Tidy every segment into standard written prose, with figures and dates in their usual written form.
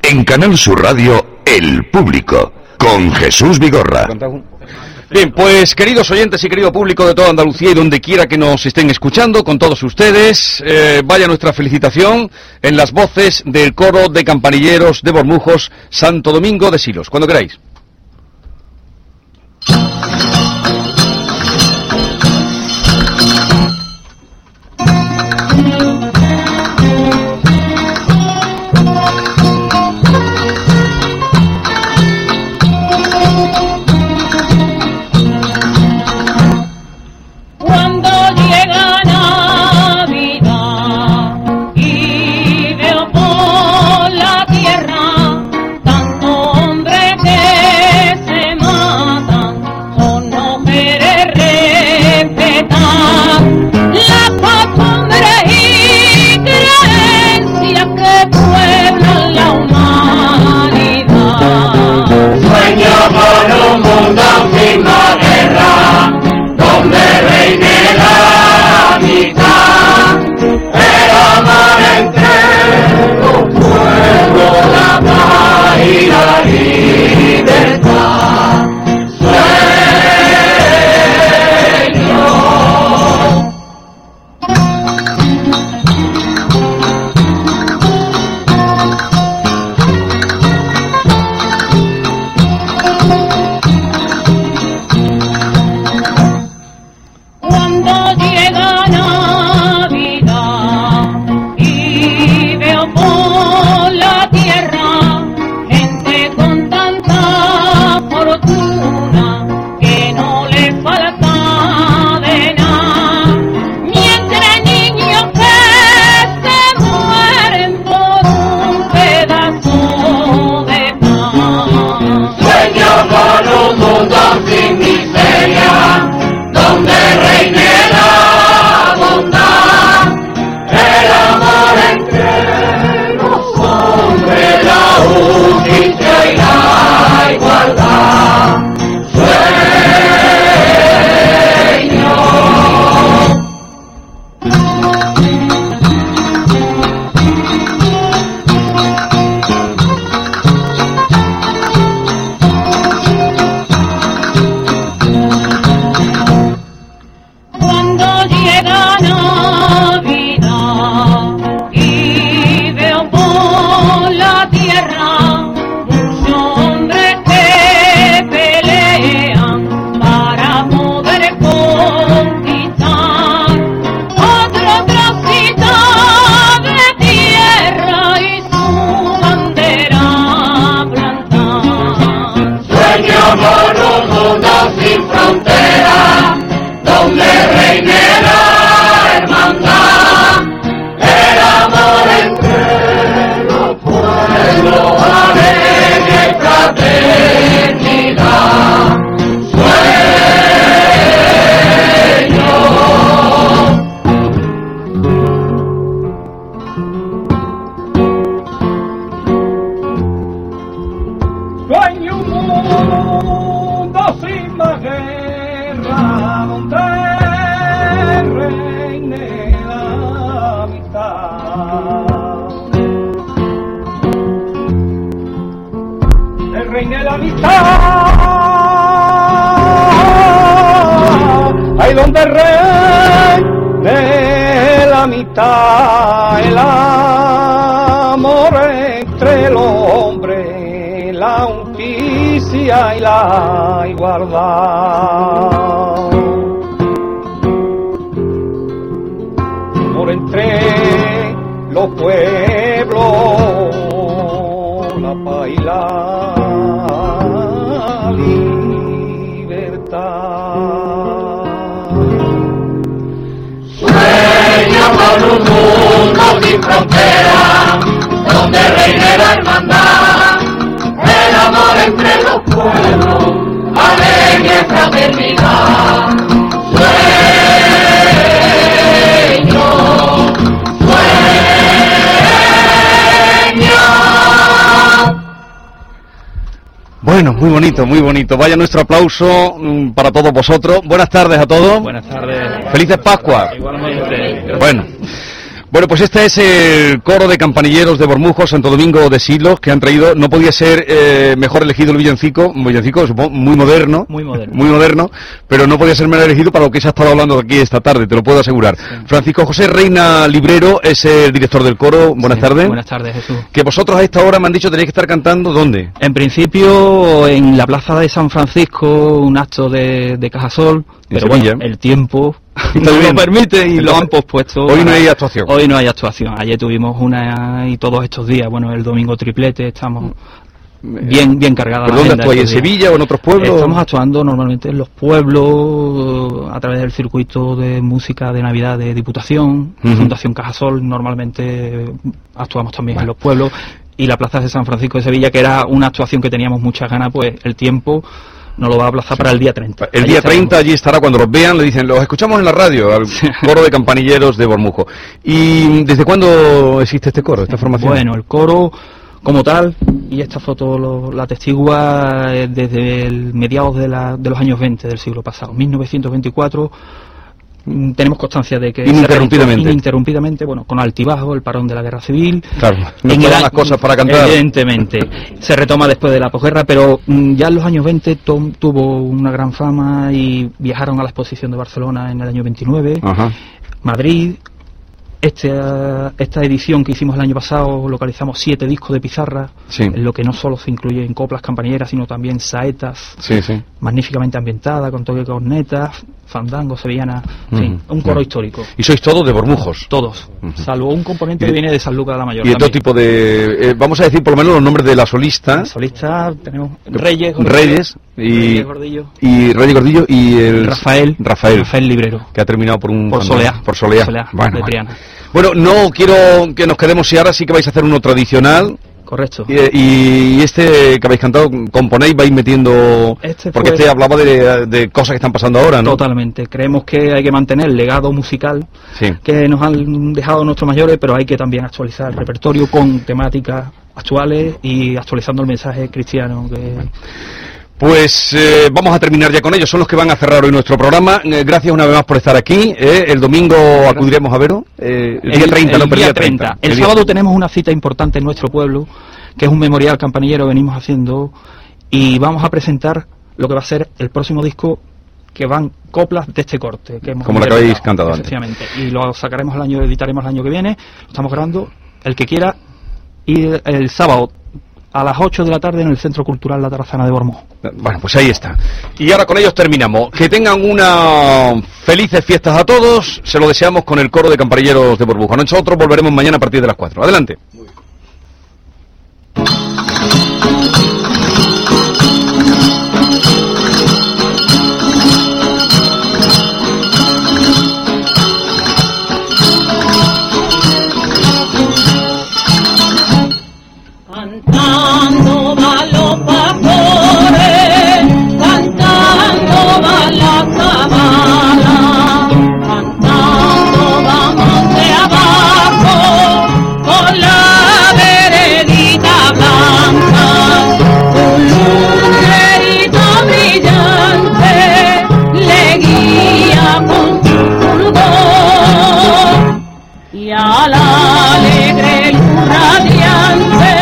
En Canal Sur Radio, El Público, con Jesús Vigorra. Bien, pues queridos oyentes y querido público de toda Andalucía y donde quiera que nos estén escuchando, con todos ustedes, vaya nuestra felicitación en las voces del coro de campanilleros de Bormujos, Santo Domingo de Silos. Cuando queráis. Ahí donde reine la mitad, el amor entre el hombre, la justicia y la igualdad. Amor entre los pueblos, la paz y la por un mundo sin frontera, donde reine la hermandad, el amor entre los pueblos, alegre fraternidad. Sueño, sueño. Bueno, muy bonito, muy bonito. Vaya nuestro aplauso para todos vosotros. Buenas tardes a todos. Buenas tardes. Felices Pascuas. Igualmente. Bueno, Bueno, pues este es el coro de campanilleros de Bormujos, Santo Domingo de Silos, que han traído, no podía ser mejor elegido el villancico, un villancico supongo, muy moderno, pero no podía ser mejor elegido para lo que se ha estado hablando aquí esta tarde, te lo puedo asegurar. Sí. Francisco José Reina Librero es el director del coro, buenas tardes. Buenas tardes, Jesús. Que vosotros a esta hora me han dicho tenéis que estar cantando, ¿dónde? En principio, en la plaza de San Francisco, un acto de Cajasol, pero bueno, el tiempo no lo permite y lo han pospuesto. Hoy no hay actuación. Hoy no hay actuación. Ayer tuvimos una y todos estos días, bueno, el domingo triplete, estamos bien cargada la agenda. ¿Dónde actuáis? ¿En Sevilla o en otros pueblos? Estamos actuando normalmente en los pueblos, a través del circuito de música de Navidad de Diputación, Fundación Cajasol, normalmente actuamos también en los pueblos, y la plaza de San Francisco de Sevilla, que era una actuación que teníamos muchas ganas, pues el tiempo nos lo va a aplazar para el día 30. El día 30 allí estará, cuando los vean, le dicen, los escuchamos en la radio, al coro de campanilleros de Bormujos. ¿Y desde cuándo existe este coro, esta formación? Bueno, el coro como tal, y esta foto la testigua desde el mediados de los años 20 del siglo pasado, 1924. Tenemos constancia de que ininterrumpidamente, bueno, con altibajo, el parón de la guerra civil. Claro, no quedan las cosas para cantar. Evidentemente, se retoma después de la posguerra, pero ya en los años 20 tuvo una gran fama y viajaron a la exposición de Barcelona en el año 29, Madrid. Esta edición que hicimos el año pasado localizamos 7 discos de pizarra, en lo que no solo se incluyen coplas campanilleras, sino también saetas, magníficamente ambientada, con toque de cornetas, fandangos, sevillanas, un coro histórico. ¿Y sois todos de Bormujos? Todos, salvo un componente que viene de Sanlúcar de la Mayor. ¿Y de todo tipo de...? vamos a decir por lo menos los nombres de la solista. La solista tenemos Reyes Gordillo y el Rafael Librero, que ha terminado por Soleá de Triana. Bueno, no quiero que nos quedemos, si ahora sí que vais a hacer uno tradicional. Correcto. Y este que habéis cantado, componéis, vais metiendo... porque este hablaba de cosas que están pasando ahora, ¿no? Totalmente. Creemos que hay que mantener el legado musical que nos han dejado nuestros mayores, pero hay que también actualizar el repertorio con temáticas actuales y actualizando el mensaje cristiano que... Pues vamos a terminar ya con ellos, son los que van a cerrar hoy nuestro programa. Gracias una vez más por estar aquí. El domingo acudiremos a veros. El día 30, no, pero el día 30. El sábado tenemos una cita importante en nuestro pueblo, que es un memorial campanillero que venimos haciendo, y vamos a presentar lo que va a ser el próximo disco, que van coplas de este corte. Que hemos como la que habéis cantado antes. Y lo sacaremos editaremos el año que viene, lo estamos grabando, el que quiera, y el sábado a las 8 de la tarde en el Centro Cultural La Tarazana de Bormujos. Bueno, pues ahí está. Y ahora con ellos terminamos. Que tengan unas felices fiestas a todos. Se lo deseamos con el coro de campanilleros de Bormujos. Nosotros volveremos mañana a partir de las 4. Adelante. Cantando van los pastores, cantando van las cabalas, cantando van monte abajo, con la veredita blanca, un lucerito brillante le guía con su fulgor, y a la alegre luz radiante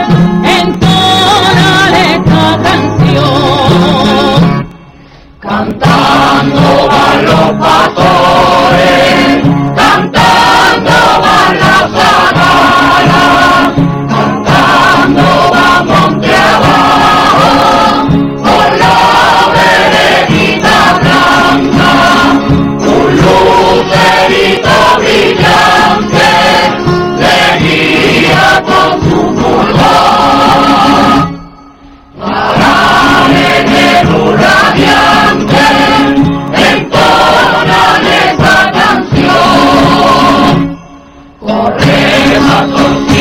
cantando van los pastores, cantando van las zagalas, cantando van monte abajo, por la veredita blanca, un lucerito brillante le guía con su fulgor. Radiante, entonan esta canción, corre a